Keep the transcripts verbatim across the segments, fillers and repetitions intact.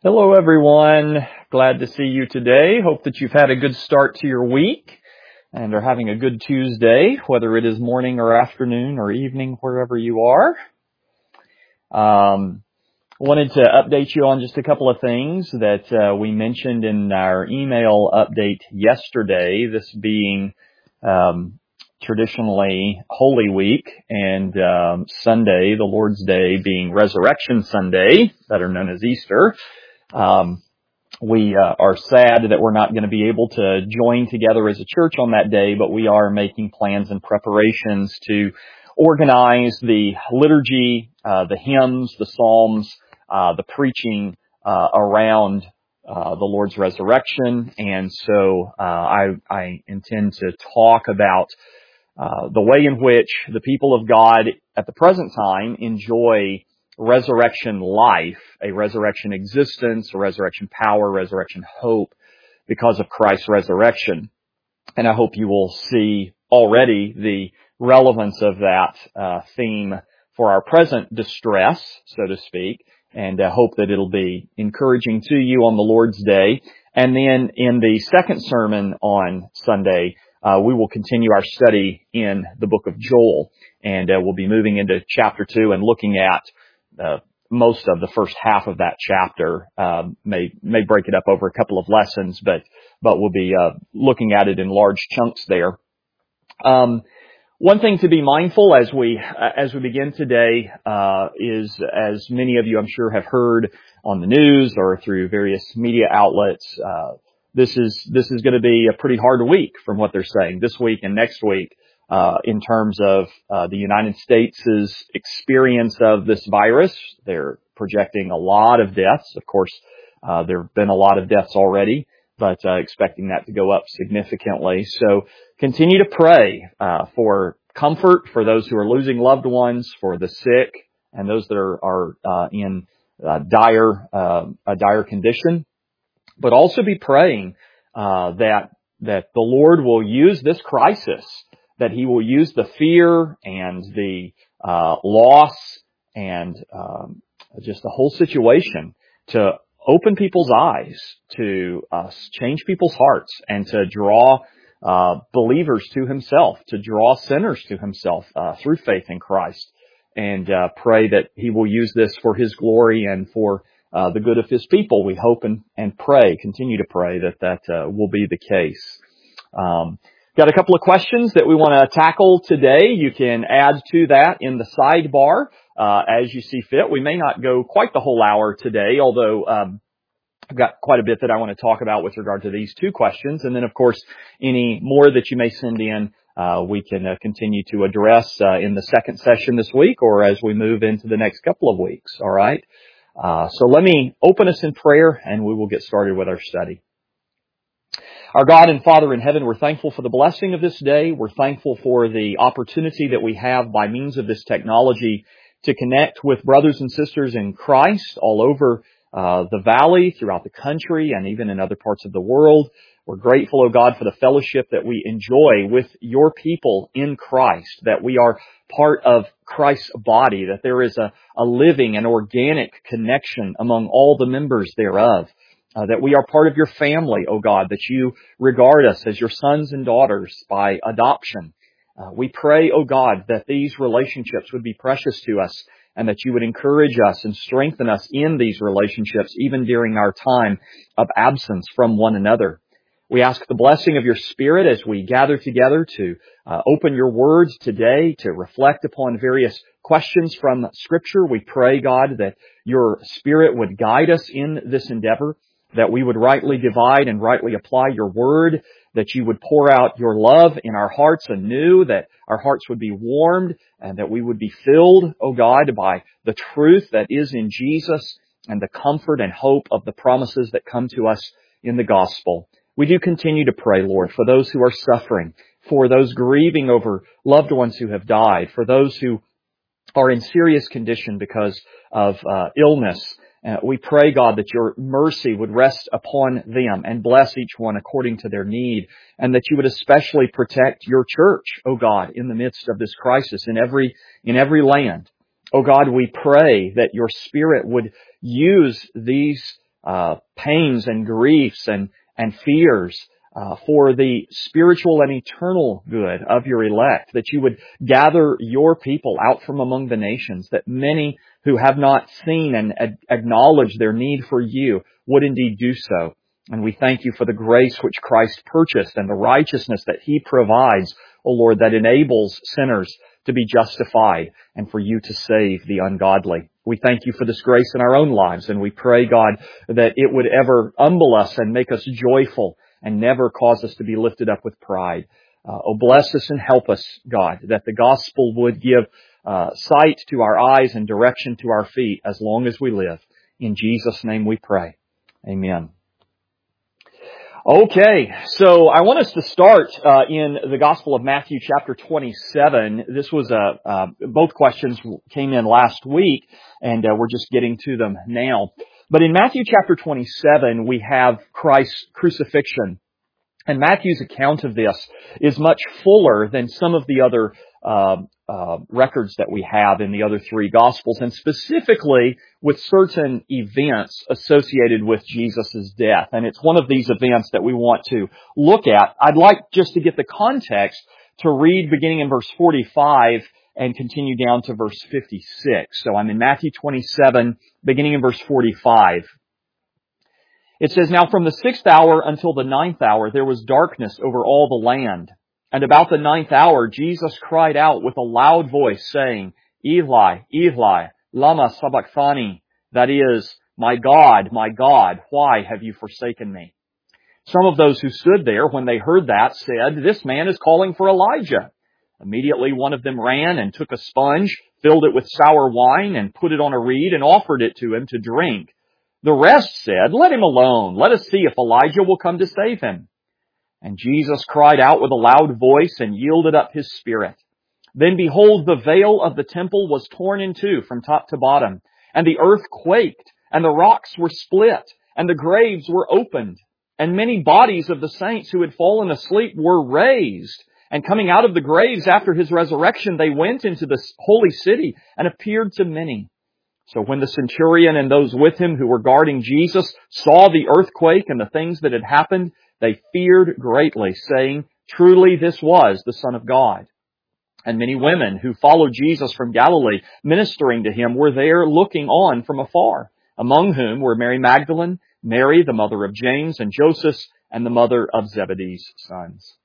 Hello, everyone. Glad to see you today. Hope that you've had a good start to your week and are having a good Tuesday, whether it is morning or afternoon or evening, wherever you are. Um, wanted to update you on just a couple of things that uh, we mentioned in our email update yesterday, this being um, traditionally Holy Week and um, Sunday, the Lord's Day, being Resurrection Sunday, better known as Easter. Um, we uh, are sad that we're not going to be able to join together as a church on that day, but we are making plans and preparations to organize the liturgy, uh, the hymns, the psalms, uh, the preaching uh, around uh, the Lord's resurrection. And so uh, I, I intend to talk about uh, the way in which the people of God at the present time enjoy resurrection life, a resurrection existence, a resurrection power, resurrection hope because of Christ's resurrection. And I hope you will see already the relevance of that uh, theme for our present distress, so to speak, and I hope that it'll be encouraging to you on the Lord's Day. And then in the second sermon on Sunday, uh, we will continue our study in the book of Joel, and uh, we'll be moving into chapter two and looking at Uh, most of the first half of that chapter. Uh, may may break it up over a couple of lessons, but but we'll be uh, looking at it in large chunks there. Um, one thing to be mindful as we uh, as we begin today uh, is, as many of you I'm sure have heard on the news or through various media outlets, uh, this is this is going to be a pretty hard week from what they're saying this week and next week. Uh, in terms of uh, the United States' experience of this virus. They're projecting a lot of deaths. Of course, uh, there have been a lot of deaths already, but uh, expecting that to go up significantly. So continue to pray uh, for comfort for those who are losing loved ones, for the sick, and those that are, are uh, in uh, dire, uh, a dire condition. But also be praying uh, that that the Lord will use this crisis, that He will use the fear and the uh, loss and um, just the whole situation to open people's eyes, to uh, change people's hearts, and to draw uh, believers to Himself, to draw sinners to Himself uh, through faith in Christ, and uh, pray that He will use this for His glory and for uh, the good of His people. We hope and, and pray, continue to pray that that uh, will be the case. Um, Got a couple of questions that we want to tackle today. You can add to that in the sidebar uh, as you see fit. We may not go quite the whole hour today, although um, I've got quite a bit that I want to talk about with regard to these two questions. And then, of course, any more that you may send in, uh, we can uh, continue to address uh, in the second session this week or as we move into the next couple of weeks. All right. Uh, so let me open us in prayer and we will get started with our study. Our God and Father in heaven, we're thankful for the blessing of this day. We're thankful for the opportunity that we have by means of this technology to connect with brothers and sisters in Christ all over uh, the valley, throughout the country, and even in other parts of the world. We're grateful, O God, for the fellowship that we enjoy with your people in Christ, that we are part of Christ's body, that there is a, a living and organic connection among all the members thereof. Uh, that we are part of your family, O God, that you regard us as your sons and daughters by adoption. Uh, we pray, O God, that these relationships would be precious to us and that you would encourage us and strengthen us in these relationships, even during our time of absence from one another. We ask the blessing of your Spirit as we gather together to uh, open your words today, to reflect upon various questions from Scripture. We pray, God, that your Spirit would guide us in this endeavor, that we would rightly divide and rightly apply your word, that you would pour out your love in our hearts anew, that our hearts would be warmed, and that we would be filled, O God, by the truth that is in Jesus and the comfort and hope of the promises that come to us in the gospel. We do continue to pray, Lord, for those who are suffering, for those grieving over loved ones who have died, for those who are in serious condition because of uh, illness. Uh, we pray, God, that your mercy would rest upon them and bless each one according to their need, and that you would especially protect your church, O God, in the midst of this crisis in every in every land. O God, we pray that your Spirit would use these uh, pains and griefs and, and fears, uh, for the spiritual and eternal good of your elect, that you would gather your people out from among the nations, that many who have not seen and ad- acknowledged their need for you would indeed do so. And we thank you for the grace which Christ purchased and the righteousness that He provides, O Lord, that enables sinners to be justified and for you to save the ungodly. We thank you for this grace in our own lives, and we pray, God, that it would ever humble us and make us joyful and never cause us to be lifted up with pride. Uh, oh, bless us and help us, God, that the gospel would give uh, sight to our eyes and direction to our feet as long as we live. In Jesus' name we pray. Amen. Okay, so I want us to start uh, in the Gospel of Matthew chapter twenty-seven. This was a, uh, both questions came in last week, and uh, we're just getting to them now. But in Matthew chapter twenty-seven, we have Christ's crucifixion. And Matthew's account of this is much fuller than some of the other uh, uh, records that we have in the other three Gospels, and specifically with certain events associated with Jesus' death. And it's one of these events that we want to look at. I'd like just to get the context to read beginning in verse forty-five and continue down to verse fifty-six. So I'm in Matthew twenty-seven, beginning in verse forty-five. It says, "Now from the sixth hour until the ninth hour there was darkness over all the land. And about the ninth hour Jesus cried out with a loud voice, saying, Eli, Eli, lama sabachthani, that is, My God, my God, why have you forsaken me? Some of those who stood there, when they heard that, said, This man is calling for Elijah. Immediately one of them ran and took a sponge, filled it with sour wine, and put it on a reed, and offered it to him to drink. The rest said, Let him alone. Let us see if Elijah will come to save him. And Jesus cried out with a loud voice and yielded up his spirit. Then behold, the veil of the temple was torn in two from top to bottom, and the earth quaked, and the rocks were split, and the graves were opened, and many bodies of the saints who had fallen asleep were raised. And coming out of the graves after his resurrection, they went into the holy city and appeared to many. So when the centurion and those with him who were guarding Jesus saw the earthquake and the things that had happened, they feared greatly, saying, Truly this was the Son of God. And many women who followed Jesus from Galilee, ministering to him, were there looking on from afar, among whom were Mary Magdalene, Mary, the mother of James and Joseph, and the mother of Zebedee's sons."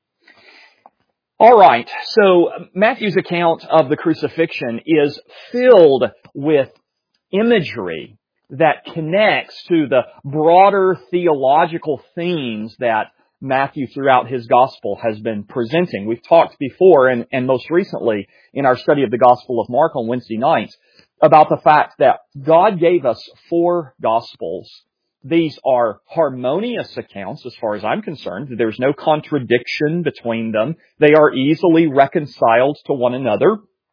All right, so Matthew's account of the crucifixion is filled with imagery that connects to the broader theological themes that Matthew throughout his gospel has been presenting. We've talked before and, and most recently in our study of the Gospel of Mark on Wednesday nights about the fact that God gave us four gospels. These are harmonious accounts as far as I'm concerned. There's no contradiction between them. They are easily reconciled to one another.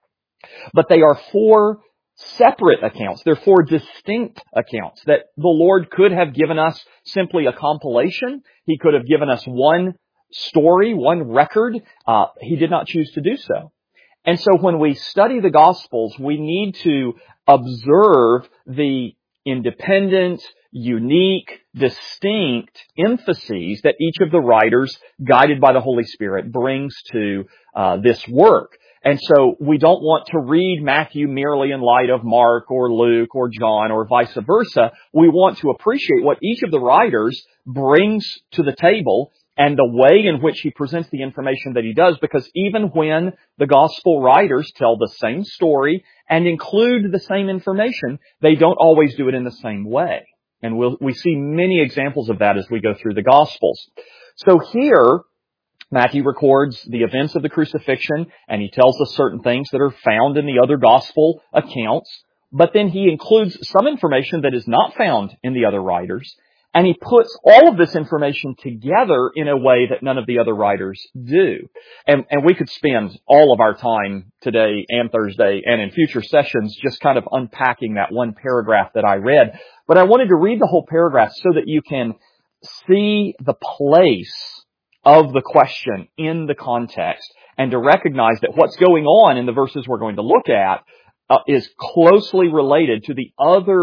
But they are four separate accounts. They're four distinct accounts that the Lord could have given us simply a compilation. He could have given us one story, one record. Uh, he did not choose to do so. And so when we study the Gospels, we need to observe the independent, unique, distinct emphases that each of the writers, guided by the Holy Spirit, brings to uh, this work. And so we don't want to read Matthew merely in light of Mark or Luke or John or vice versa. We want to appreciate what each of the writers brings to the table and the way in which he presents the information that he does, because even when the gospel writers tell the same story and include the same information, they don't always do it in the same way. And we'll, we see many examples of that as we go through the Gospels. So here, Matthew records the events of the crucifixion, and he tells us certain things that are found in the other gospel accounts, but then he includes some information that is not found in the other writers, and he puts all of this information together in a way that none of the other writers do. And, and we could spend all of our time today and Thursday and in future sessions just kind of unpacking that one paragraph that I read. But I wanted to read the whole paragraph so that you can see the place of the question in the context and to recognize that what's going on in the verses we're going to look at uh, is closely related to the other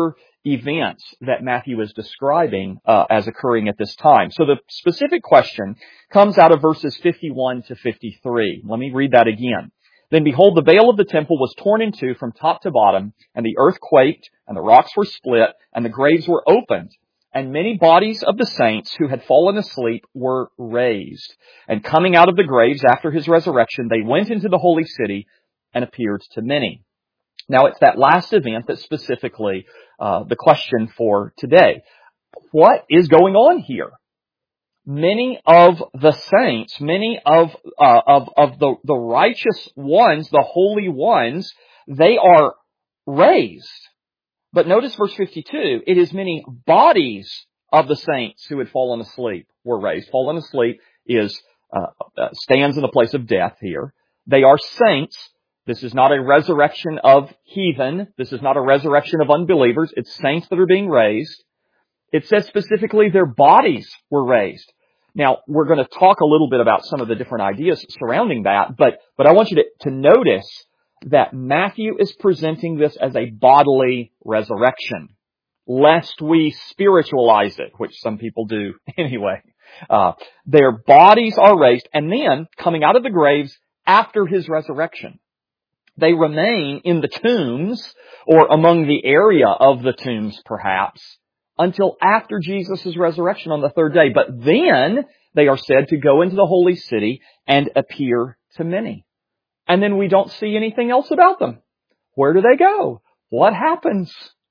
events that Matthew is describing uh, as occurring at this time. So the specific question comes out of verses fifty-one to fifty-three. Let me read that again. Then behold, the veil of the temple was torn in two from top to bottom, and the earth quaked, and the rocks were split, and the graves were opened. And many bodies of the saints who had fallen asleep were raised. And coming out of the graves after his resurrection, they went into the holy city and appeared to many. Now, it's that last event that's specifically uh, the question for today. What is going on here? Many of the saints, many of uh, of of the, the righteous ones, the holy ones, they are raised. But notice verse fifty-two, it is many bodies of the saints who had fallen asleep were raised. Fallen asleep is uh, uh, stands in the place of death here. They are saints. This is not a resurrection of heathen. This is not a resurrection of unbelievers. It's saints that are being raised. It says specifically their bodies were raised. Now, we're going to talk a little bit about some of the different ideas surrounding that, but, but I want you to, to notice that Matthew is presenting this as a bodily resurrection, lest we spiritualize it, which some people do anyway. Uh, their bodies are raised, and then coming out of the graves after his resurrection. They remain in the tombs, or among the area of the tombs perhaps, until after Jesus' resurrection on the third day. But then they are said to go into the holy city and appear to many. And then we don't see anything else about them. Where do they go? What happens?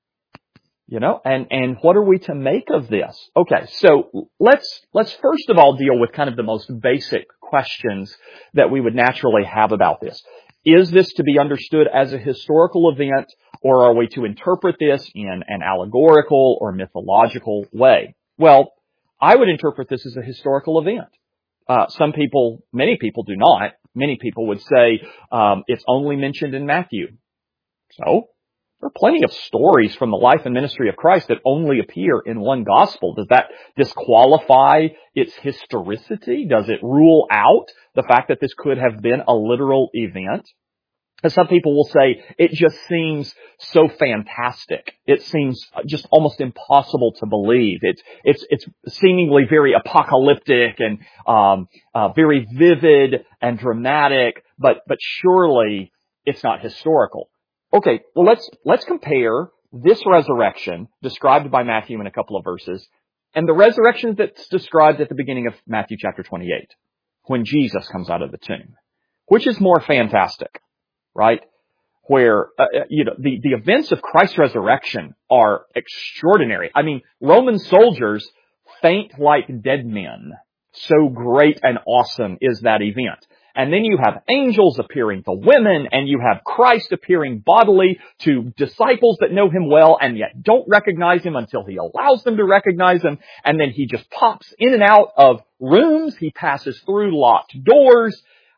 You know, and, and what are we to make of this? Okay, so let's, let's first of all deal with kind of the most basic questions that we would naturally have about this. Is this to be understood as a historical event, or are we to interpret this in an allegorical or mythological way? Well, I would interpret this as a historical event. Uh, some people, many people do not. Many people would say um, it's only mentioned in Matthew. So, there are plenty of stories from the life and ministry of Christ that only appear in one gospel. Does that disqualify its historicity? Does it rule out the fact that this could have been a literal event? And some people will say it just seems so fantastic. It seems just almost impossible to believe. It's it's it's seemingly very apocalyptic and um, uh, very vivid and dramatic, but but surely it's not historical. Okay, well let's let's compare this resurrection described by Matthew in a couple of verses and the resurrection that's described at the beginning of Matthew chapter twenty-eight, when Jesus comes out of the tomb. Which is more fantastic? Right? Where, uh, you know, the, the events of Christ's resurrection are extraordinary. I mean, Roman soldiers faint like dead men. So great and awesome is that event. And then you have angels appearing to women, and you have Christ appearing bodily to disciples that know him well and yet don't recognize him until he allows them to recognize him. And then he just pops in and out of rooms. He passes through locked doors.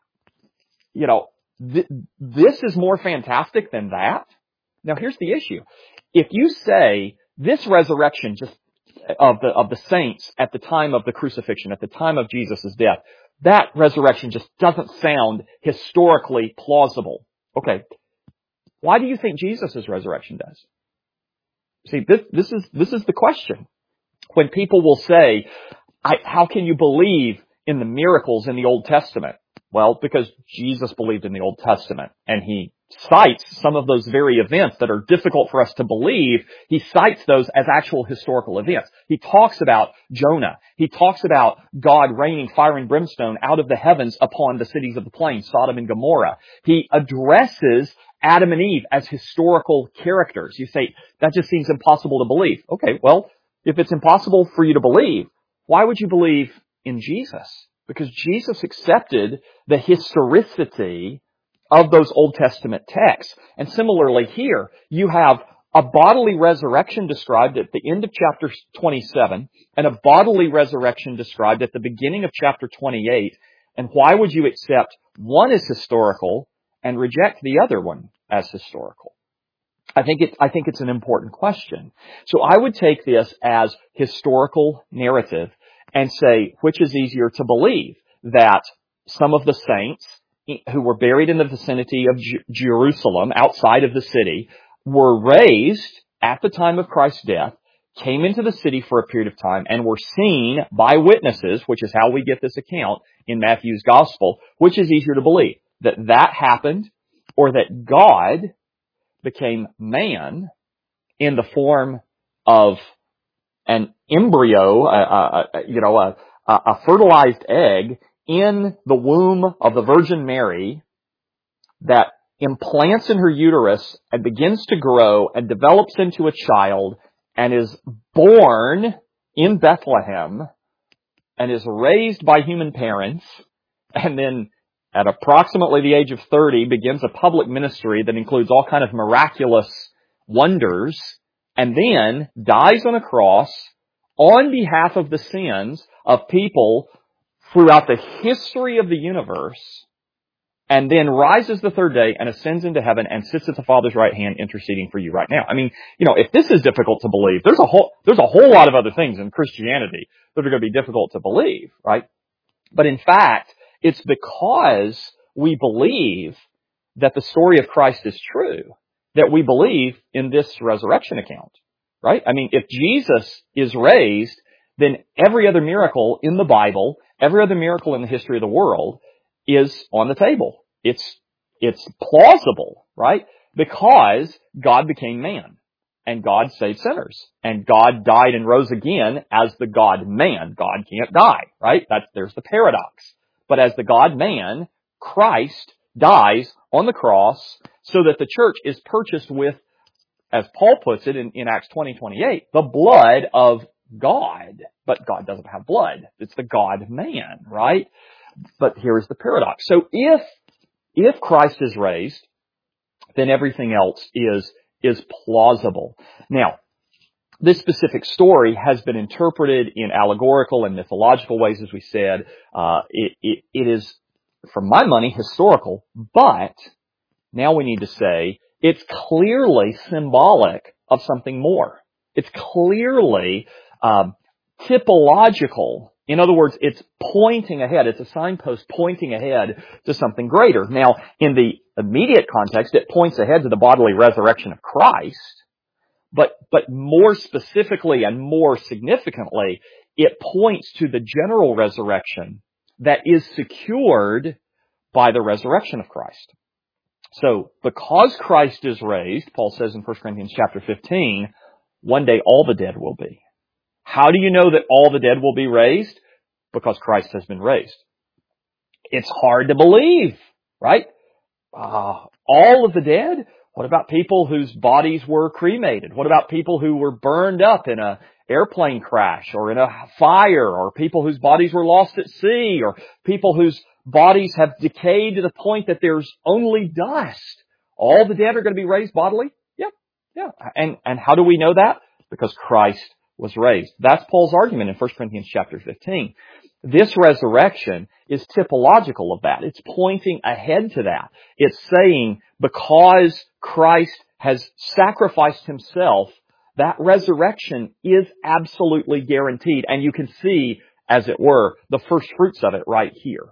You know, Th- this is more fantastic than that. Now here's the issue. If you say this resurrection just of the, of the saints at the time of the crucifixion, at the time of Jesus' death, that resurrection just doesn't sound historically plausible. Okay. Why do you think Jesus' resurrection does? See, this, this is, this is the question. When people will say, I, how can you believe in the miracles in the Old Testament? Well, because Jesus believed in the Old Testament, and he cites some of those very events that are difficult for us to believe. He cites those as actual historical events. He talks about Jonah. He talks about God raining fire and brimstone out of the heavens upon the cities of the plain, Sodom and Gomorrah. He addresses Adam and Eve as historical characters. You say, that just seems impossible to believe. Okay, well, if it's impossible for you to believe, why would you believe in Jesus? Because Jesus accepted the historicity of those Old Testament texts. And similarly here, you have a bodily resurrection described at the end of chapter twenty-seven and a bodily resurrection described at the beginning of chapter twenty-eight. And why would you accept one as historical and reject the other one as historical? I think it, I think it's an important question. So I would take this as historical narrative and say, which is easier to believe? That some of the saints who were buried in the vicinity of J- Jerusalem, outside of the city, were raised at the time of Christ's death, came into the city for a period of time, and were seen by witnesses, which is how we get this account in Matthew's gospel. Which is easier to believe? That that happened, or that God became man in the form of an embryo, uh, uh, you know, a, a fertilized egg in the womb of the Virgin Mary that implants in her uterus and begins to grow and develops into a child and is born in Bethlehem and is raised by human parents, and then at approximately the age of thirty begins a public ministry that includes all kind of miraculous wonders, and then dies on a cross on behalf of the sins of people throughout the history of the universe, and then rises the third day and ascends into heaven and sits at the Father's right hand interceding for you right now. I mean, you know, if this is difficult to believe, there's a whole, there's a whole lot of other things in Christianity that are going to be difficult to believe, right? But in fact, it's because we believe that the story of Christ is true that we believe in this resurrection account, right? I mean, if Jesus is raised, then every other miracle in the Bible, every other miracle in the history of the world is on the table. It's, it's plausible, right? Because God became man, and God saved sinners, and God died and rose again as the God-man. God can't die, right? That's, there's the paradox. But as the God-man, Christ dies on the cross so that the church is purchased with, as Paul puts it in, in Acts twenty twenty-eight, the blood of God. But God doesn't have blood. It's the God-man, right? But here is the paradox. So if, if Christ is raised, then everything else is, is plausible. Now, this specific story has been interpreted in allegorical and mythological ways, as we said. Uh, it, it, it is, for my money, historical, but now we need to say it's clearly symbolic of something more. It's clearly um, typological. In other words, it's pointing ahead. It's a signpost pointing ahead to something greater. Now, in the immediate context, it points ahead to the bodily resurrection of Christ. But, but more specifically and more significantly, it points to the general resurrection that is secured by the resurrection of Christ. So, because Christ is raised, Paul says in First Corinthians chapter fifteen, one day all the dead will be. How do you know that all the dead will be raised? Because Christ has been raised. It's hard to believe, right? Uh, all of the dead? What about people whose bodies were cremated? What about people who were burned up in a airplane crash or in a fire, or people whose bodies were lost at sea, or people whose bodies have decayed to the point that there's only dust? All the dead are going to be raised bodily? Yeah, yeah. And, and how do we know that? Because Christ was raised. That's Paul's argument in First Corinthians chapter fifteen. This resurrection is typological of that. It's pointing ahead to that. It's saying because Christ has sacrificed himself, that resurrection is absolutely guaranteed. And you can see, as it were, the first fruits of it right here.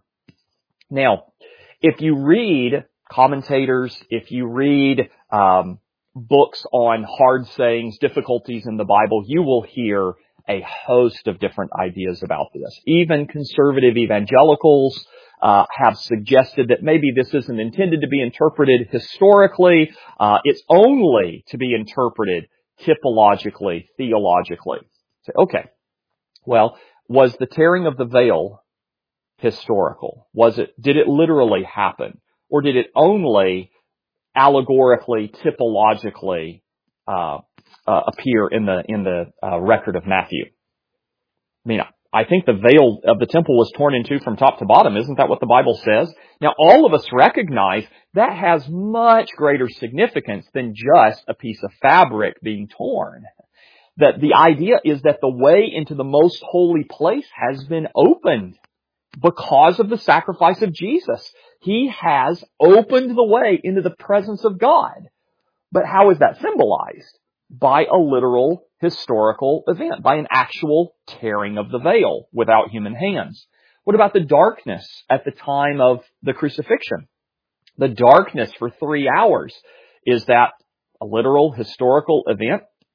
Now, if you read commentators, if you read um, books on hard sayings, difficulties in the Bible, you will hear a host of different ideas about this. Even conservative evangelicals uh, have suggested that maybe this isn't intended to be interpreted historically. Uh, it's only to be interpreted typologically, theologically. So, okay, well, was the tearing of the veil historical? Was it, did it literally happen? Or did it only allegorically, typologically uh, uh, appear in the in the uh, record of Matthew? I mean, I think the veil of the temple was torn in two from top to bottom. Isn't that what the Bible says? Now, all of us recognize that has much greater significance than just a piece of fabric being torn. That the idea is that the way into the most holy place has been opened because of the sacrifice of Jesus. He has opened the way into the presence of God. But how is that symbolized? By a literal historical event, by an actual tearing of the veil without human hands. What about the darkness at the time of the crucifixion? The darkness for three hours. Is that a literal historical event?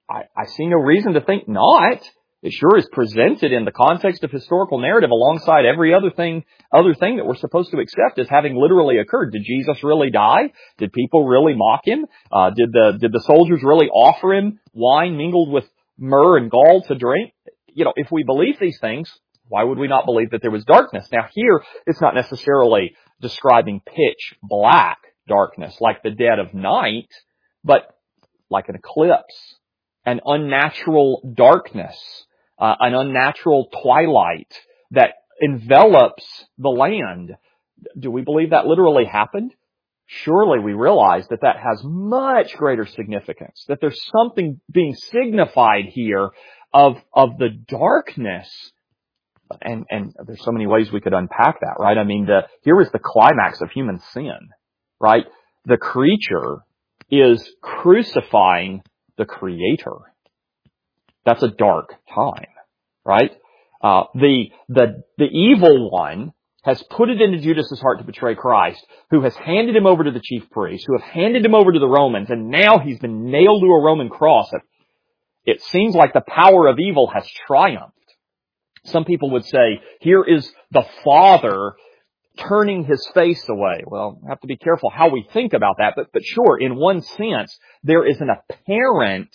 I, I see no reason to think not. It sure is presented in the context of historical narrative alongside every other thing, other thing that we're supposed to accept as having literally occurred. Did Jesus really die? Did people really mock him? Uh, did the, did the soldiers really offer him wine mingled with myrrh and gall to drink? You know, if we believe these things, why would we not believe that there was darkness? Now here, it's not necessarily describing pitch black darkness like the dead of night, but like an eclipse, an unnatural darkness, uh, an unnatural twilight that envelops the land. Do we believe that literally happened? Surely we realize that that has much greater significance, that there's something being signified here of, of the darkness. And, and there's so many ways we could unpack that, right? I mean, the, here is the climax of human sin, right? The creature is crucifying the Creator. That's a dark time, right? Uh, the, the, the evil one has put it into Judas's heart to betray Christ, who has handed him over to the chief priests, who have handed him over to the Romans, and now he's been nailed to a Roman cross. It seems like the power of evil has triumphed. Some people would say, here is the Father turning his face away. Well, we have to be careful how we think about that, but, but sure, in one sense, there is an apparent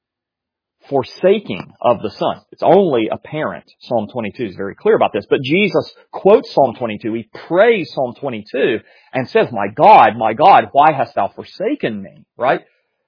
forsaking of the Son. It's only apparent. Psalm twenty-two is very clear about this, but Jesus quotes Psalm twenty-two. He prays Psalm twenty-two and says, my God, my God, why hast thou forsaken me? Right?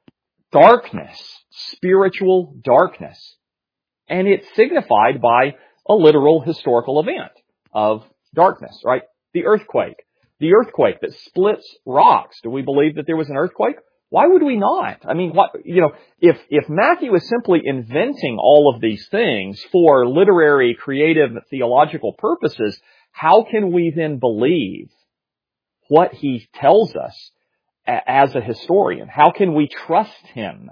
Darkness, spiritual darkness. And it's signified by a literal historical event of darkness, right? The earthquake. The earthquake that splits rocks. Do we believe that there was an earthquake? Why would we not? I mean, what, you know, if, if Matthew is simply inventing all of these things for literary, creative, theological purposes, how can we then believe what he tells us as a historian? How can we trust him?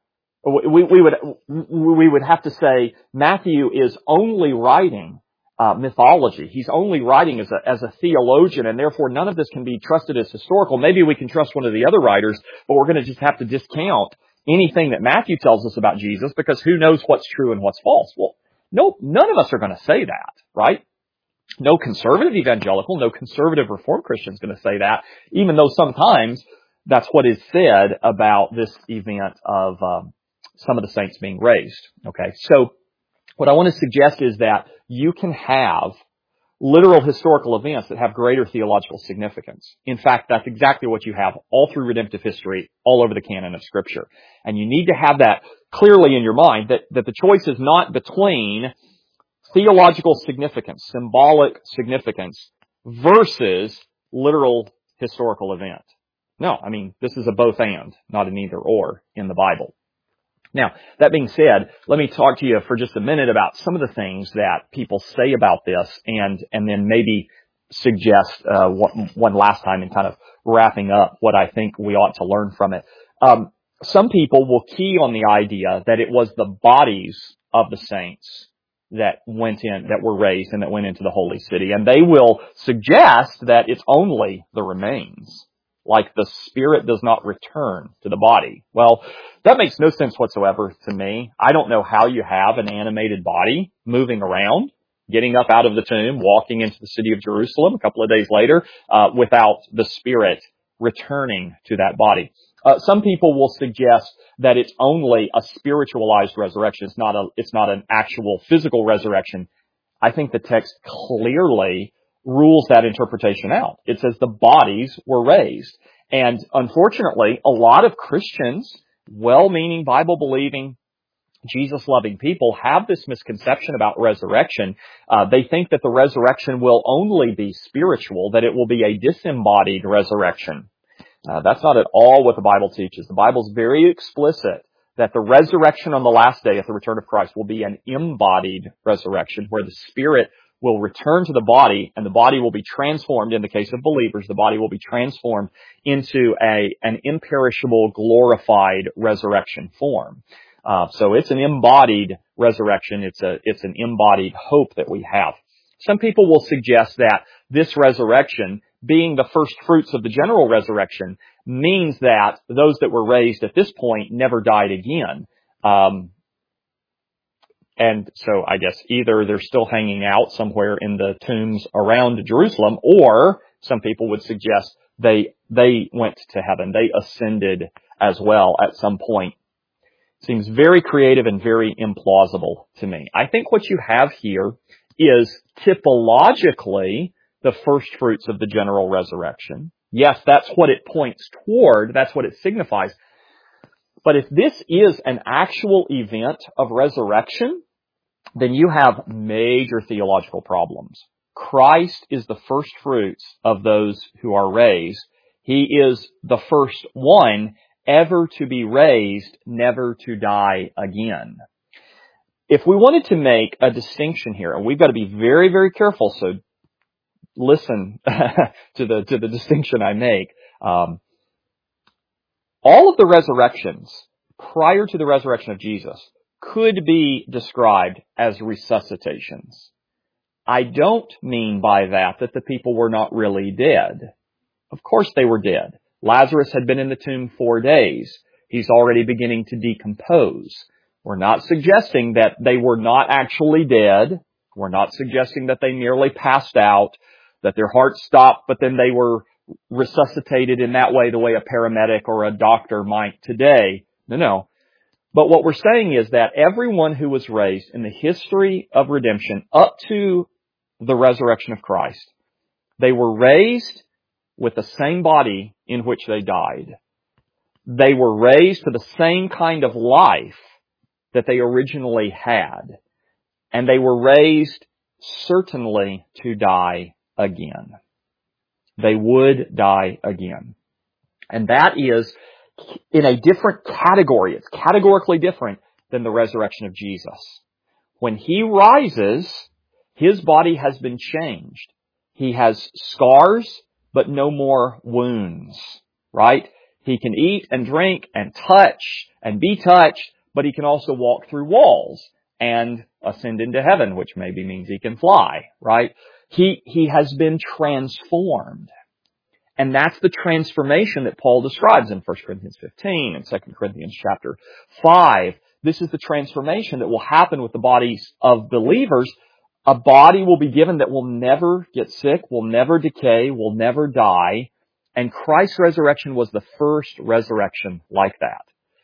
We, we would, we would have to say Matthew is only writing Uh, mythology. He's only writing as a, as a theologian, and therefore none of this can be trusted as historical. Maybe we can trust one of the other writers, but we're going to just have to discount anything that Matthew tells us about Jesus, because who knows what's true and what's false? Well, no, none of us are going to say that, right? No conservative evangelical, no conservative Reformed Christian is going to say that, even though sometimes that's what is said about this event of um, some of the saints being raised. Okay, so what I want to suggest is that you can have literal historical events that have greater theological significance. In fact, that's exactly what you have all through redemptive history, all over the canon of Scripture. And you need to have that clearly in your mind, that, that the choice is not between theological significance, symbolic significance, versus literal historical event. No, I mean, this is a both and, not an either or in the Bible. Now, that being said, let me talk to you for just a minute about some of the things that people say about this, and and then maybe suggest uh, one, one last time in kind of wrapping up what I think we ought to learn from it. Um, some people will key on the idea that it was the bodies of the saints that went in, that were raised and that went into the holy city, and they will suggest that it's only the remains, like the spirit does not return to the body. Well, that makes no sense whatsoever to me. I don't know how you have an animated body moving around, getting up out of the tomb, walking into the city of Jerusalem a couple of days later, uh, without the spirit returning to that body. Uh, some people will suggest that it's only a spiritualized resurrection. It's not a, it's not an actual physical resurrection. I think the text clearly rules that interpretation out. It says the bodies were raised. And unfortunately, a lot of Christians, well-meaning, Bible-believing, Jesus-loving people have this misconception about resurrection. Uh, they think that the resurrection will only be spiritual, that it will be a disembodied resurrection. Uh, that's not at all what the Bible teaches. The Bible's very explicit that the resurrection on the last day at the return of Christ will be an embodied resurrection, where the spirit will return to the body, and the body will be transformed. In the case of believers, the body will be transformed into a an imperishable, glorified resurrection form. Uh, so it's an embodied resurrection. It's a it's an embodied hope that we have. Some people will suggest that this resurrection, being the first fruits of the general resurrection, means that those that were raised at this point never died again. Um, and so I guess either they're still hanging out somewhere in the tombs around Jerusalem, or some people would suggest they, they went to heaven. They ascended as well at some point. Seems very creative and very implausible to me. I think what you have here is typologically the first fruits of the general resurrection. Yes, that's what it points toward. That's what it signifies. But if this is an actual event of resurrection, then you have major theological problems. Christ is the first fruits of those who are raised. He is the first one ever to be raised, never to die again. If we wanted to make a distinction here, and we've got to be very, very careful, so listen to the to the distinction I make. Um, all of the resurrections prior to the resurrection of Jesus could be described as resuscitations. I don't mean by that that the people were not really dead. Of course they were dead. Lazarus had been in the tomb four days. He's already beginning to decompose. We're not suggesting that they were not actually dead. We're not suggesting that they merely passed out, that their hearts stopped, but then they were resuscitated in that way, the way a paramedic or a doctor might today. No, no. But what we're saying is that everyone who was raised in the history of redemption up to the resurrection of Christ, they were raised with the same body in which they died. They were raised to the same kind of life that they originally had. And they were raised certainly to die again. They would die again. And that is in a different category. It's categorically different than the resurrection of Jesus. When He rises, His body has been changed. He has scars, but no more wounds, right? He can eat and drink and touch and be touched, but He can also walk through walls and ascend into heaven, which maybe means He can fly, right? He, he has been transformed. And that's the transformation that Paul describes in First Corinthians fifteen and Second Corinthians chapter five. This is the transformation that will happen with the bodies of believers. A body will be given that will never get sick, will never decay, will never die. And Christ's resurrection was the first resurrection like that.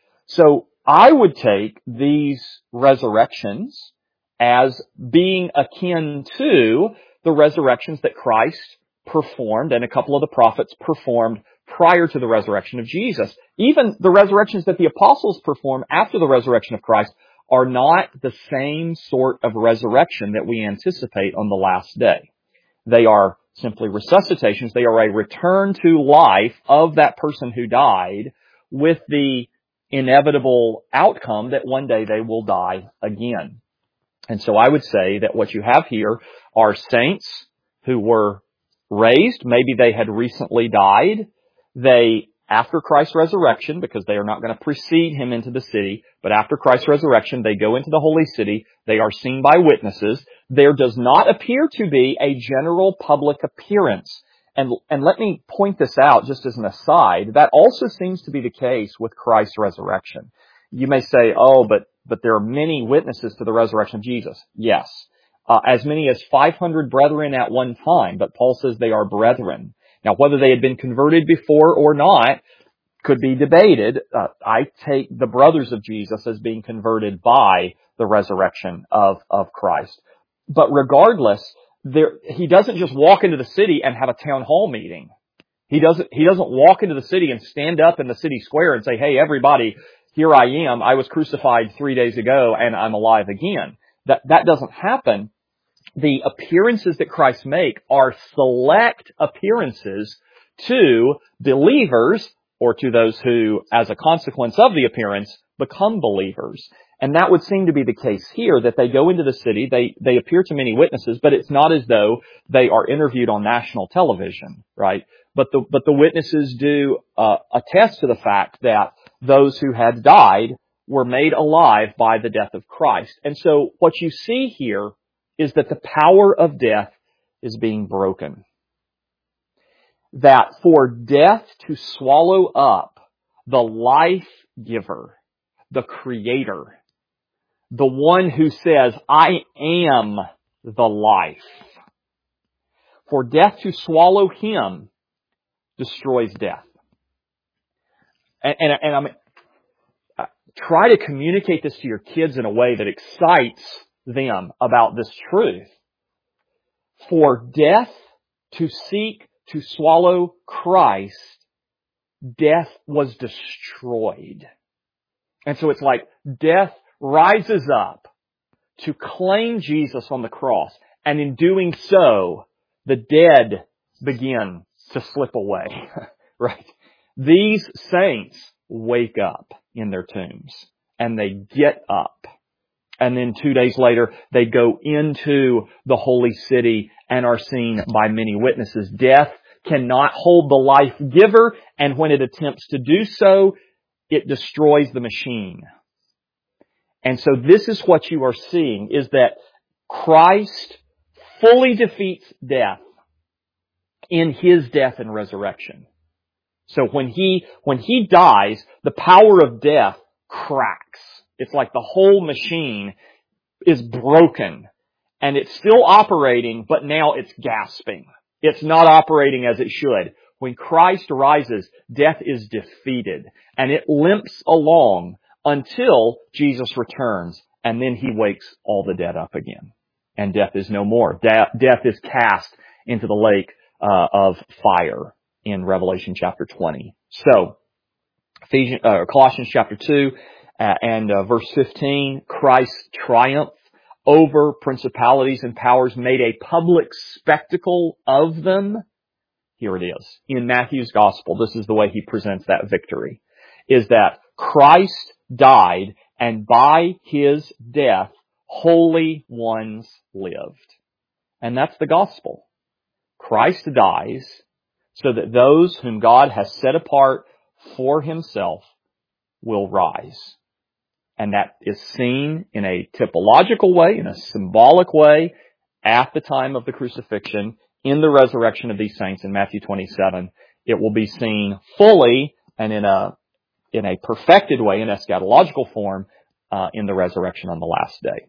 So I would take these resurrections as being akin to the resurrections that Christ performed and a couple of the prophets performed prior to the resurrection of Jesus. Even the resurrections that the apostles performed after the resurrection of Christ are not the same sort of resurrection that we anticipate on the last day. They are simply resuscitations. They are a return to life of that person who died with the inevitable outcome that one day they will die again. And so I would say that what you have here are saints who were raised. Maybe they had recently died. They, after Christ's resurrection, because they are not going to precede Him into the city, but after Christ's resurrection, they go into the holy city. They are seen by witnesses. There does not appear to be a general public appearance. And, and let me point this out just as an aside. That also seems to be the case with Christ's resurrection. You may say, oh, but, but there are many witnesses to the resurrection of Jesus. Yes. Uh, as many as five hundred brethren at one time, but Paul says they are brethren. Now, whether they had been converted before or not could be debated. Uh, I take the brothers of Jesus as being converted by the resurrection of, of Christ. But regardless, there, he doesn't just walk into the city and have a town hall meeting. He doesn't, he doesn't walk into the city and stand up in the city square and say, hey, everybody, here I am. I was crucified three days ago and I'm alive again. That, that doesn't happen. The appearances that Christ make are select appearances to believers or to those who, as a consequence of the appearance, become believers. And that would seem to be the case here, that they go into the city, they, they appear to many witnesses, but it's not as though they are interviewed on national television, right? But the, but the witnesses do uh, attest to the fact that those who had died were made alive by the death of Christ. And so what you see here is that the power of death is being broken. That for death to swallow up the life giver, the Creator, the one who says, I am the life. For death to swallow Him destroys death. And, and, and I'm, uh, try to communicate this to your kids in a way that excites them about this truth. For death to seek to swallow Christ, death was destroyed. And so it's like death rises up to claim Jesus on the cross. And in doing so, the dead begin to slip away. Right? These saints wake up in their tombs. And they get up. And then two days later, they go into the holy city and are seen by many witnesses. Death cannot hold the life giver, and when it attempts to do so, it destroys the machine. And so this is what you are seeing, is that Christ fully defeats death in His death and resurrection. So when He, when He dies, the power of death cracks. It's like the whole machine is broken and it's still operating, but now it's gasping. It's not operating as it should. When Christ rises, death is defeated and it limps along until Jesus returns, and then He wakes all the dead up again. And death is no more. De- death is cast into the lake uh, of fire in Revelation chapter twenty. So, Ephesians, uh, Colossians chapter two, Uh, and uh, verse fifteen, Christ's triumph over principalities and powers made a public spectacle of them. Here it is. In Matthew's gospel, this is the way he presents that victory, is that Christ died, and by His death, holy ones lived. And that's the gospel. Christ dies so that those whom God has set apart for Himself will rise. And that is seen in a typological way, in a symbolic way, at the time of the crucifixion, in the resurrection of these saints in Matthew twenty-seven. It will be seen fully and in a in a perfected way, in eschatological form, uh, in the resurrection on the last day.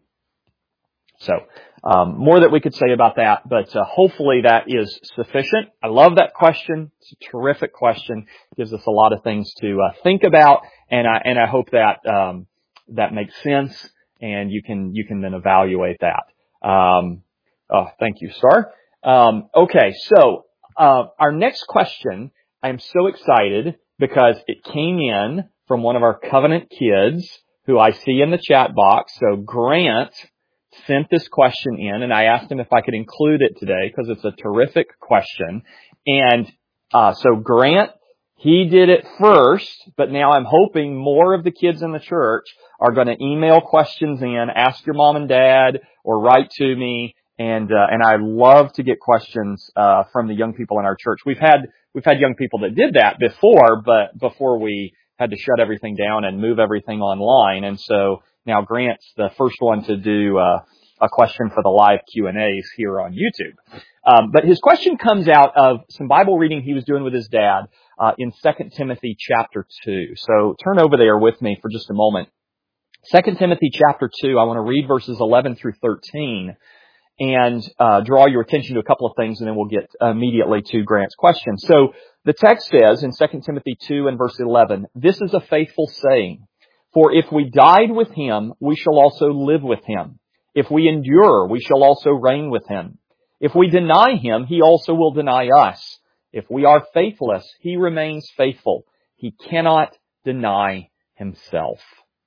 So, um, more that we could say about that, but uh, hopefully that is sufficient. I love that question. It's a terrific question. It gives us a lot of things to uh, think about, and I and I hope that um, that makes sense, and you can you can then evaluate that. Um, oh, thank you, Star. Um, okay, so uh, our next question, I'm so excited because it came in from one of our Covenant kids who I see in the chat box. So Grant sent this question in, and I asked him if I could include it today because it's a terrific question. And uh, so Grant, he did it first, but now I'm hoping more of the kids in the church are going to email questions in, ask your mom and dad, or write to me. And uh, and I love to get questions uh, from the young people in our church. We've had we've had young people that did that before, but before we had to shut everything down and move everything online. And so now Grant's the first one to do uh, a question for the live Q and A's here on YouTube. Um, but his question comes out of some Bible reading he was doing with his dad uh, in Second Timothy chapter two. So turn over there with me for just a moment. Second Timothy chapter two, I want to read verses eleven through thirteen and uh, draw your attention to a couple of things, and then we'll get immediately to Grant's question. So the text says in Second Timothy two and verse eleven, "This is a faithful saying, for if we died with Him, we shall also live with Him. If we endure, we shall also reign with Him. If we deny Him, He also will deny us. If we are faithless, He remains faithful. He cannot deny Himself."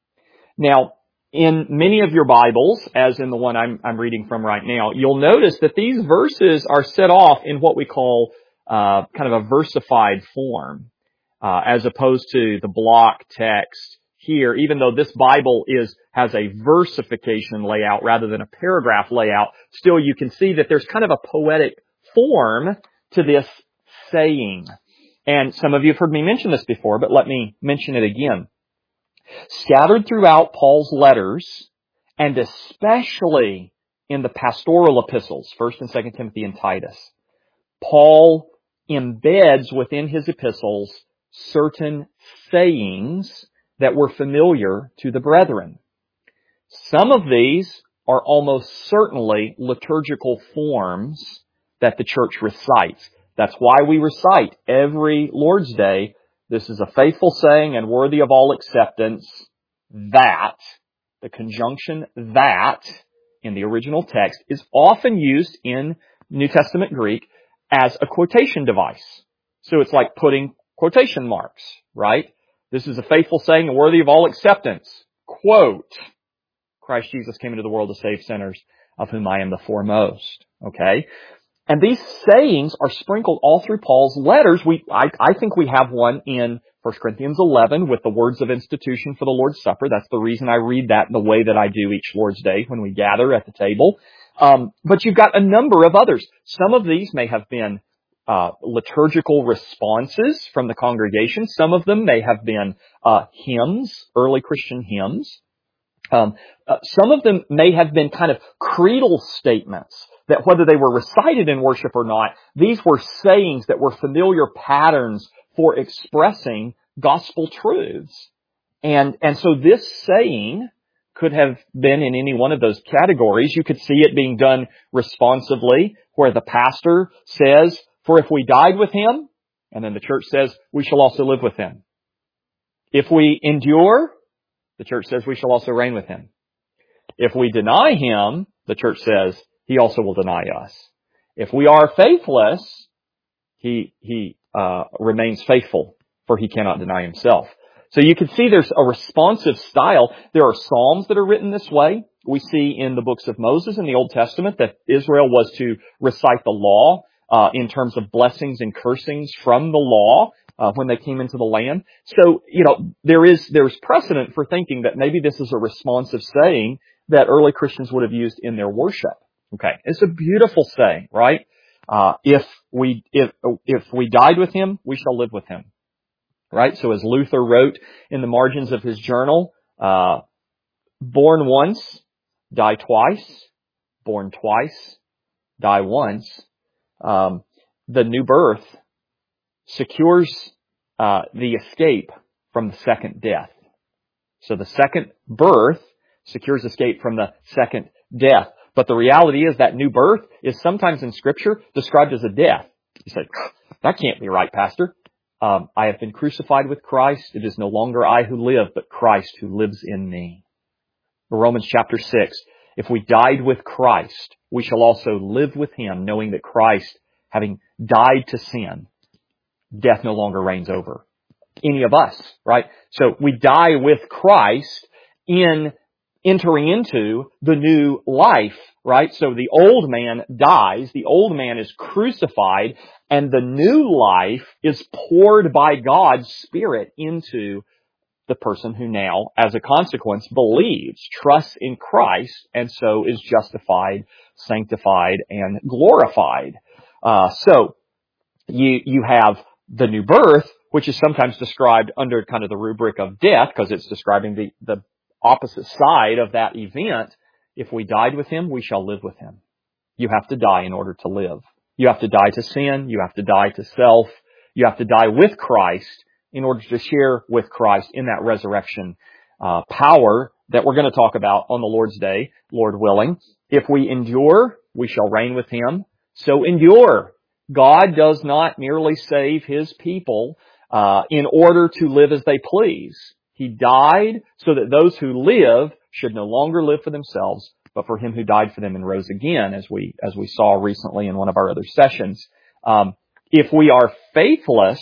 Now, in many of your Bibles, as in the one I'm, I'm reading from right now, you'll notice that these verses are set off in what we call uh, kind of a versified form, uh, as opposed to the block text here. Even though this Bible is has a versification layout rather than a paragraph layout, still you can see that there's kind of a poetic form to this saying. And some of you have heard me mention this before, but let me mention it again. Scattered throughout Paul's letters, and especially in the pastoral epistles, First and Second Timothy and Titus, Paul embeds within his epistles certain sayings that were familiar to the brethren. Some of these are almost certainly liturgical forms that the church recites. That's why we recite every Lord's Day, "This is a faithful saying and worthy of all acceptance, that," the conjunction "that" in the original text is often used in New Testament Greek as a quotation device. So it's like putting quotation marks, right? "This is a faithful saying and worthy of all acceptance. Quote, Christ Jesus came into the world to save sinners, of whom I am the foremost." Okay? And these sayings are sprinkled all through Paul's letters. We, I, I think we have one in First Corinthians eleven with the words of institution for the Lord's Supper. That's the reason I read that the way that I do each Lord's Day when we gather at the table. Um, but you've got a number of others. Some of these may have been uh, liturgical responses from the congregation. Some of them may have been uh, hymns, early Christian hymns. Um, uh, some of them may have been kind of creedal statements that whether they were recited in worship or not, these were sayings that were familiar patterns for expressing gospel truths. And, and so this saying could have been in any one of those categories. You could see it being done responsively, where the pastor says, "For if we died with him," and then the church says, "we shall also live with him. If we endure," the church says, "we shall also reign with him. If we deny him," the church says, "he also will deny us. If we are faithless, he, he, uh, remains faithful, for he cannot deny himself." So you can see there's a responsive style. There are psalms that are written this way. We see in the books of Moses in the Old Testament that Israel was to recite the law, uh, in terms of blessings and cursings from the law, uh, when they came into the land. So, you know, there is, there's precedent for thinking that maybe this is a responsive saying that early Christians would have used in their worship. Okay. It's a beautiful saying, right? Uh, if we, if, if we died with him, we shall live with him. Right? So as Luther wrote in the margins of his journal, uh, born once, die twice, born twice, die once. Um, the new birth secures, uh, the escape from the second death. So the second birth secures escape from the second death. But the reality is that new birth is sometimes in Scripture described as a death. You say, "That can't be right, Pastor. Um, I have been crucified with Christ. It is no longer I who live, but Christ who lives in me." Romans chapter six, "If we died with Christ, we shall also live with him, knowing that Christ, having died to sin, death no longer reigns over any of us," right? So we die with Christ in entering into the new life, right? So the old man dies, the old man is crucified, and the new life is poured by God's Spirit into the person who now, as a consequence, believes, trusts in Christ, and so is justified, sanctified, and glorified. Uh, so you, you have the new birth, which is sometimes described under kind of the rubric of death, because it's describing the, the opposite side of that event. If we died with him, we shall live with him. You have to die in order to live. You have to die to sin. You have to die to self. You have to die with Christ in order to share with Christ in that resurrection uh, power that we're going to talk about on the Lord's Day, Lord willing. If we endure, we shall reign with him. So endure. God does not merely save his people uh, in order to live as they please. He died so that those who live should no longer live for themselves, but for him who died for them and rose again, as we as we saw recently in one of our other sessions. Um, if we are faithless,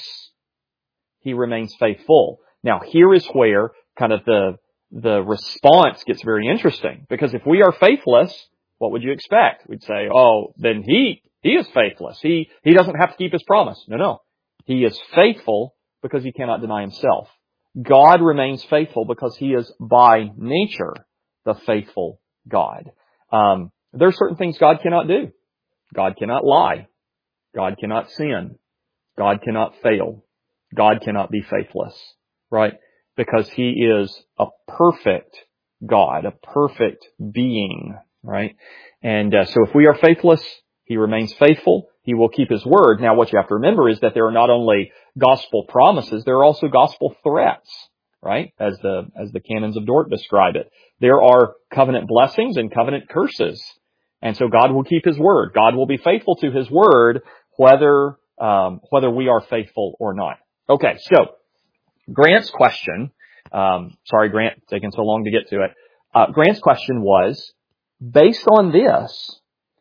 he remains faithful. Now, here is where kind of the the response gets very interesting, because if we are faithless, what would you expect? We'd say, "Oh, then he he is faithless. He he doesn't have to keep his promise." No, no, he is faithful because he cannot deny himself. God remains faithful because he is by nature the faithful God. Um, there are certain things God cannot do. God cannot lie. God cannot sin. God cannot fail. God cannot be faithless, right? Because he is a perfect God, a perfect being, right? And uh, so if we are faithless, he remains faithful. He will keep his word. Now, what you have to remember is that there are not only gospel promises, there are also gospel threats, right? As the, as the canons of Dort describe it. There are covenant blessings and covenant curses. And so God will keep His word. God will be faithful to His word, whether, um, whether we are faithful or not. Okay, so Grant's question, um, sorry Grant, taking so long to get to it. Uh, Grant's question was, based on this,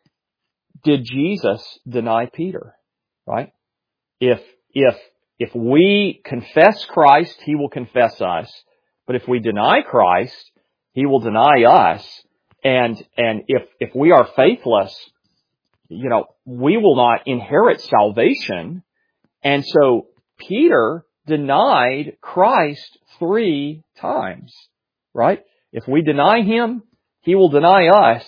did Jesus deny Peter? Right? If, if, if we confess Christ, He will confess us. But if we deny Christ, He will deny us. And, and if, if we are faithless, you know, we will not inherit salvation. And so Peter denied Christ three times, right? If we deny Him, He will deny us.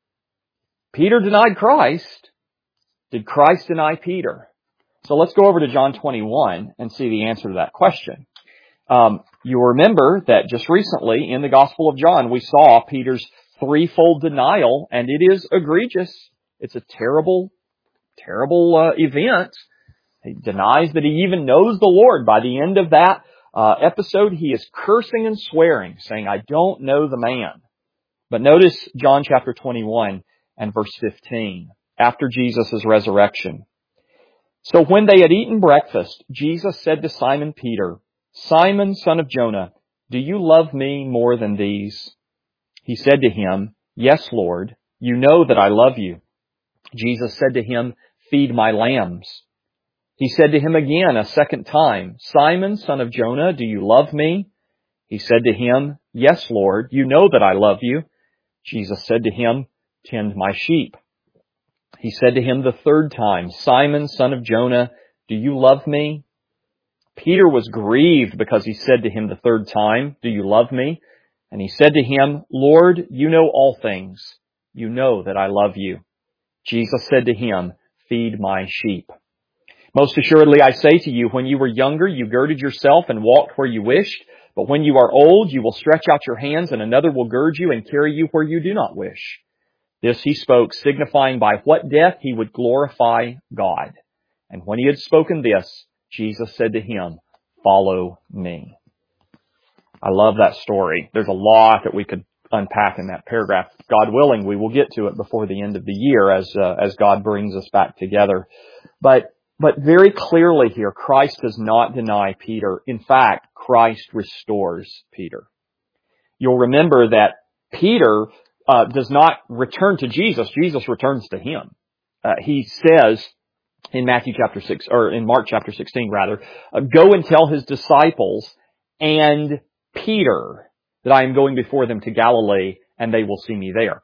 Peter denied Christ. Did Christ deny Peter? So let's go over to John twenty-one and see the answer to that question. Um, you remember that just recently in the Gospel of John, we saw Peter's threefold denial, and it is egregious. It's a terrible, terrible uh, event. He denies that he even knows the Lord. By the end of that uh, episode, he is cursing and swearing, saying, I don't know the man. But notice John chapter twenty-one and verse fifteen, after Jesus' resurrection. So when they had eaten breakfast, Jesus said to Simon Peter, Simon, son of Jonah, do you love me more than these? He said to him, Yes, Lord, you know that I love you. Jesus said to him, Feed my lambs. He said to him again a second time, Simon, son of Jonah, do you love me? He said to him, Yes, Lord, you know that I love you. Jesus said to him, Tend my sheep. He said to him the third time, Simon, son of Jonah, do you love me? Peter was grieved because he said to him the third time, Do you love me? And he said to him, Lord, you know all things. You know that I love you. Jesus said to him, Feed my sheep. Most assuredly, I say to you, when you were younger, you girded yourself and walked where you wished. But when you are old, you will stretch out your hands and another will gird you and carry you where you do not wish. This he spoke, signifying by what death he would glorify God. And when he had spoken this, Jesus said to him, Follow me. I love that story. There's a lot that we could unpack in that paragraph. God willing, we will get to it before the end of the year as uh, as God brings us back together. But but very clearly here, Christ does not deny Peter. In fact, Christ restores Peter. You'll remember that Peter uh, does not return to Jesus. Jesus returns to him. Uh, he says in Matthew chapter six, or in Mark chapter sixteen rather, uh, go and tell his disciples and Peter that I am going before them to Galilee and they will see me there.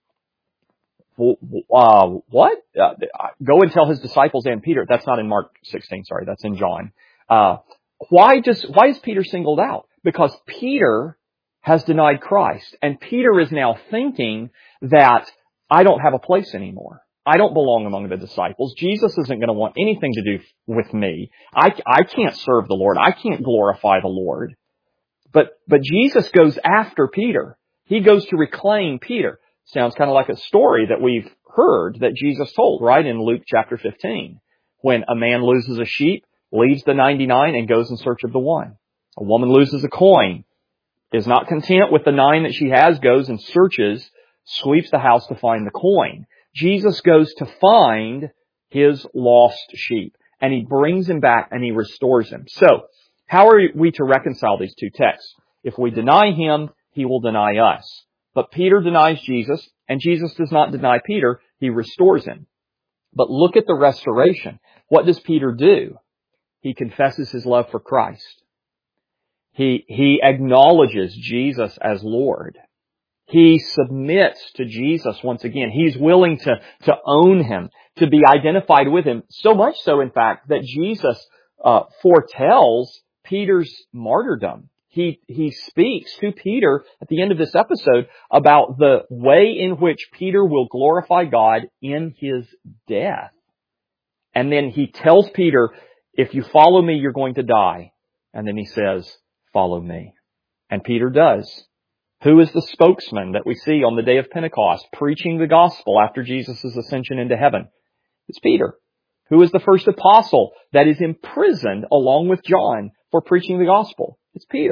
Uh, what? Uh, go and tell his disciples and Peter. That's not in Mark sixteen, sorry, that's in John. Uh, why does, why is Peter singled out? Because Peter has denied Christ, and Peter is now thinking that I don't have a place anymore. I don't belong among the disciples. Jesus isn't going to want anything to do with me. I, I can't serve the Lord. I can't glorify the Lord. But, but Jesus goes after Peter. He goes to reclaim Peter. Sounds kind of like a story that we've heard that Jesus told, right, in Luke chapter fifteen. When a man loses a sheep, leaves the ninety-nine and goes in search of the one. A woman loses a coin, is not content with the nine that she has, goes and searches, sweeps the house to find the coin. Jesus goes to find his lost sheep, and he brings him back and he restores him. So, how are we to reconcile these two texts? If we deny him, he will deny us. But Peter denies Jesus, and Jesus does not deny Peter. He restores him. But look at the restoration. What does Peter do? He confesses his love for Christ. He, he acknowledges Jesus as Lord. He submits to Jesus once again. He's willing to, to own him, to be identified with him. So much so, in fact, that Jesus uh, foretells Peter's martyrdom. He, he speaks to Peter at the end of this episode about the way in which Peter will glorify God in his death. And then he tells Peter, if you follow me, you're going to die. And then he says, follow me. And Peter does. Who is the spokesman that we see on the day of Pentecost preaching the gospel after Jesus' ascension into heaven? It's Peter. Who is the first apostle that is imprisoned along with John for preaching the gospel? It's Peter.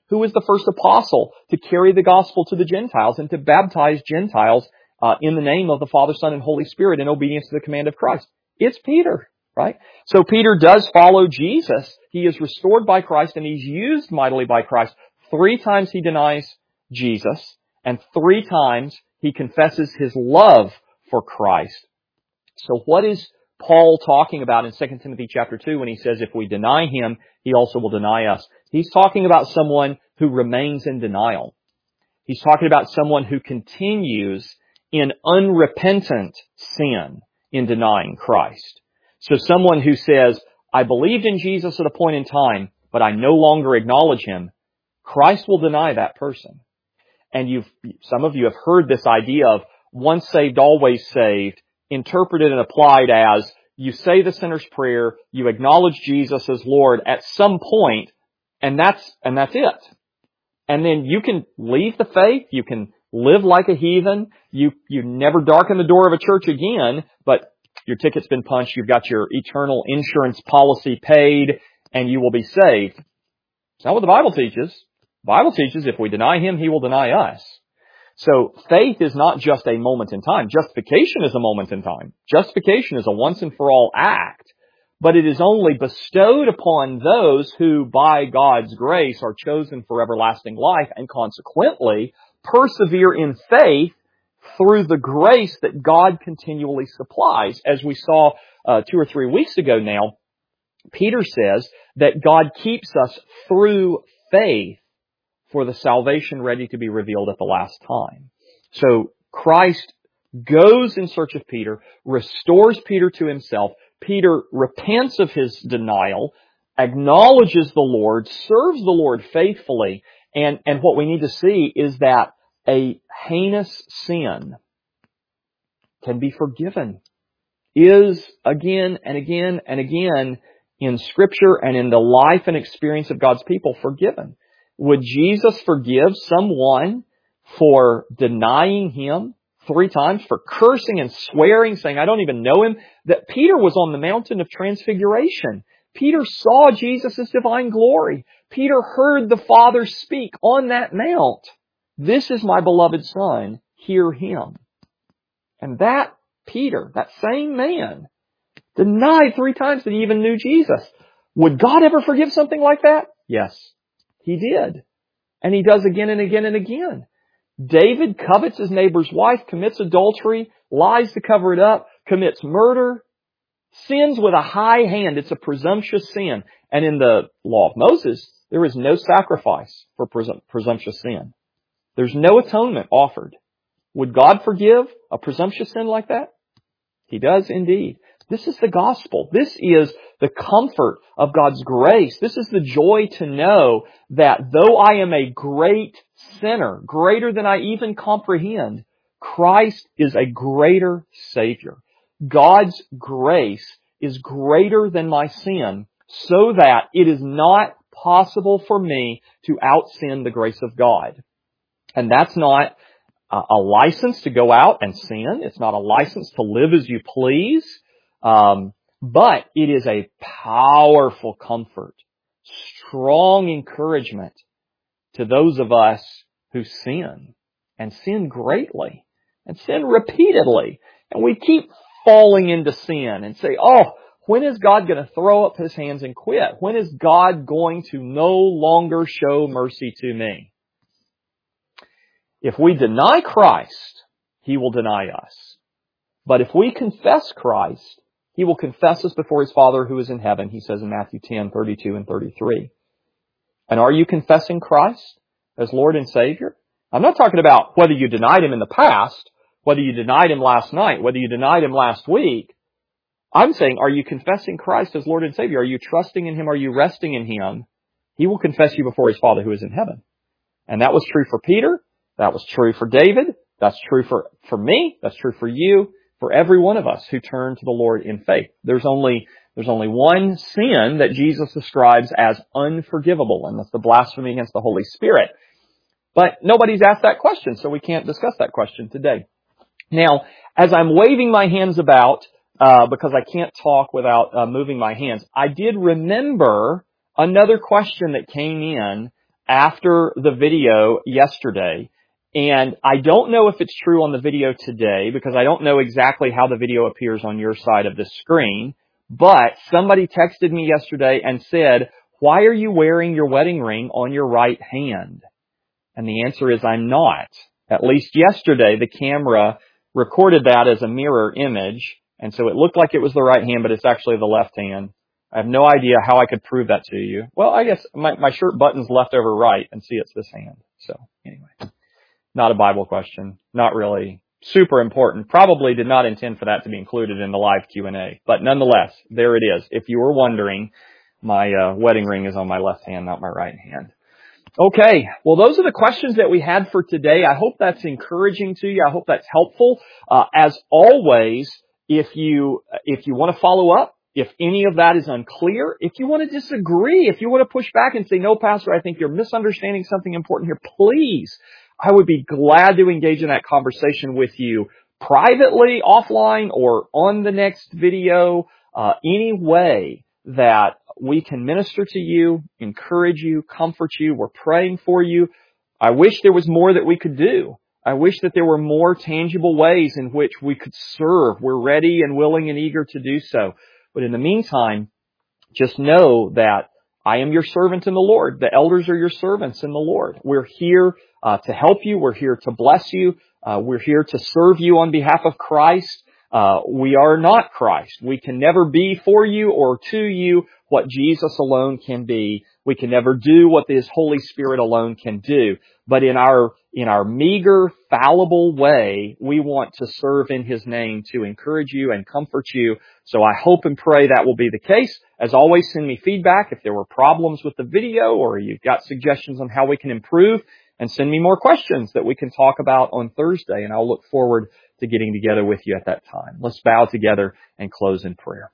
who was the first apostle to carry the gospel to the Gentiles and to baptize Gentiles uh, in the name of the Father, Son, and Holy Spirit in obedience to the command of Christ? It's Peter, right? So Peter does follow Jesus. He is restored by Christ and he's used mightily by Christ. Three times he denies Jesus and three times he confesses his love for Christ. So what is Paul talking about in Second Timothy chapter two when he says if we deny him, he also will deny us? He's talking about someone who remains in denial. He's talking about someone who continues in unrepentant sin in denying Christ. So someone who says, I believed in Jesus at a point in time, but I no longer acknowledge him, Christ will deny that person. And you've, some of you have heard this idea of once saved, always saved, interpreted and applied as you say the sinner's prayer, you acknowledge Jesus as Lord at some point, and that's, and that's it. And then you can leave the faith, you can live like a heathen, you, you never darken the door of a church again, but your ticket's been punched, you've got your eternal insurance policy paid, and you will be saved. It's not what the Bible teaches. The Bible teaches if we deny him, he will deny us. So faith is not just a moment in time. Justification is a moment in time. Justification is a once and for all act. But it is only bestowed upon those who, by God's grace, are chosen for everlasting life and consequently persevere in faith through the grace that God continually supplies. As we saw uh, two or three weeks ago now, Peter says that God keeps us through faith for the salvation ready to be revealed at the last time. So Christ goes in search of Peter, restores Peter to himself. Peter repents of his denial, acknowledges the Lord, serves the Lord faithfully, and, and what we need to see is that a heinous sin can be forgiven, is again and again and again in Scripture and in the life and experience of God's people forgiven. Would Jesus forgive someone for denying him three times, for cursing and swearing, saying, I don't even know him? That Peter was on the mountain of transfiguration. Peter saw Jesus' divine glory. Peter heard the Father speak on that mount. This is my beloved Son, hear him. And that Peter, that same man, denied three times that he even knew Jesus. Would God ever forgive something like that? Yes. He did. And he does again and again and again. David covets his neighbor's wife, commits adultery, lies to cover it up, commits murder, sins with a high hand. It's a presumptuous sin. And in the law of Moses, there is no sacrifice for presum- presumptuous sin. There's no atonement offered. Would God forgive a presumptuous sin like that? He does indeed. This is the gospel. This is the comfort of God's grace. This is the joy to know that though I am a great sinner, greater than I even comprehend, Christ is a greater Savior. God's grace is greater than my sin, so that it is not possible for me to out-sin the grace of God. And that's not a license to go out and sin. It's not a license to live as you please. Um, but it is a powerful comfort, strong encouragement to those of us who sin and sin greatly and sin repeatedly. And we keep falling into sin and say, oh, when is God going to throw up his hands and quit? When is God going to no longer show mercy to me? If we deny Christ, he will deny us. But if we confess Christ, he will confess us before his Father who is in heaven, he says in Matthew ten, thirty-two and thirty-three. And are you confessing Christ as Lord and Savior? I'm not talking about whether you denied him in the past, whether you denied him last night, whether you denied him last week. I'm saying, are you confessing Christ as Lord and Savior? Are you trusting in him? Are you resting in him? He will confess you before his Father who is in heaven. And that was true for Peter. That was true for David. That's true for, for me. That's true for you. For every one of us who turn to the Lord in faith. There's only, there's only one sin that Jesus describes as unforgivable, and that's the blasphemy against the Holy Spirit. But nobody's asked that question, so we can't discuss that question today. Now, as I'm waving my hands about, uh, because I can't talk without uh, moving my hands, I did remember another question that came in after the video yesterday, and I don't know if it's true on the video today because I don't know exactly how the video appears on your side of the screen, but somebody texted me yesterday and said, "Why are you wearing your wedding ring on your right hand?" And the answer is I'm not. At least yesterday, the camera recorded that as a mirror image, and so it looked like it was the right hand, but it's actually the left hand. I have no idea how I could prove that to you. Well, I guess my, my shirt button's left over right, and see it's this hand. So anyway, not a Bible question. Not really super important. Probably did not intend for that to be included in the live Q and A. But nonetheless, there it is. If you were wondering, my uh, wedding ring is on my left hand, not my right hand. Okay, well, those are the questions that we had for today. I hope that's encouraging to you. I hope that's helpful. Uh, as always, if you if you want to follow up, if any of that is unclear, if you want to disagree, if you want to push back and say, "No, Pastor, I think you're misunderstanding something important here," please, I would be glad to engage in that conversation with you privately, offline, or on the next video, uh, any way that we can minister to you, encourage you, comfort you. We're praying for you. I wish there was more that we could do. I wish that there were more tangible ways in which we could serve. We're ready and willing and eager to do so. But in the meantime, just know that I am your servant in the Lord. The elders are your servants in the Lord. We're here uh, to help you. We're here to bless you. Uh, we're here to serve you on behalf of Christ. Uh, we are not Christ. We can never be for you or to you what Jesus alone can be. We can never do what His Holy Spirit alone can do. But in our, in our meager, fallible way, we want to serve in His name to encourage you and comfort you. So I hope and pray that will be the case. As always, send me feedback if there were problems with the video or you've got suggestions on how we can improve, and send me more questions that we can talk about on Thursday, and I'll look forward to getting together with you at that time. Let's bow together and close in prayer.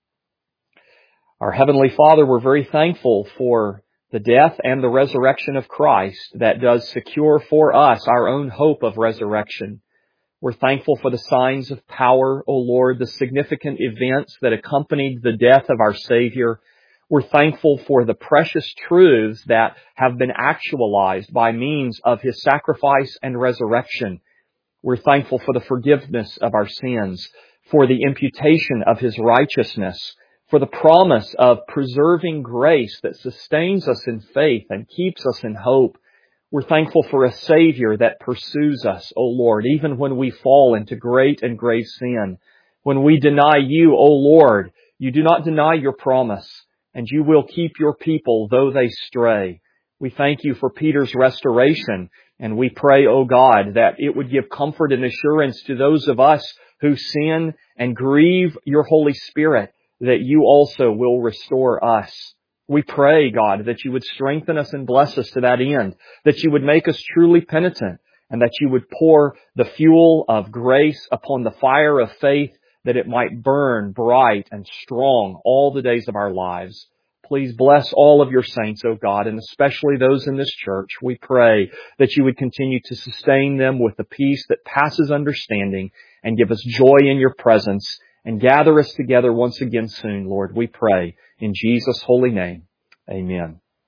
Our Heavenly Father, we're very thankful for the death and the resurrection of Christ that does secure for us our own hope of resurrection. We're thankful for the signs of power, O Lord, the significant events that accompanied the death of our Savior. We're thankful for the precious truths that have been actualized by means of His sacrifice and resurrection. We're thankful for the forgiveness of our sins, for the imputation of His righteousness, for the promise of preserving grace that sustains us in faith and keeps us in hope. We're thankful for a Savior that pursues us, O Lord, even when we fall into great and grave sin. When we deny You, O Lord, You do not deny Your promise, and You will keep Your people though they stray. We thank You for Peter's restoration, and we pray, O God, that it would give comfort and assurance to those of us who sin and grieve Your Holy Spirit, that You also will restore us. We pray, God, that You would strengthen us and bless us to that end, that You would make us truly penitent, and that You would pour the fuel of grace upon the fire of faith, that it might burn bright and strong all the days of our lives. Please bless all of Your saints, O God, and especially those in this church. We pray that You would continue to sustain them with the peace that passes understanding, and give us joy in Your presence, and gather us together once again soon, Lord, we pray. In Jesus' holy name, amen.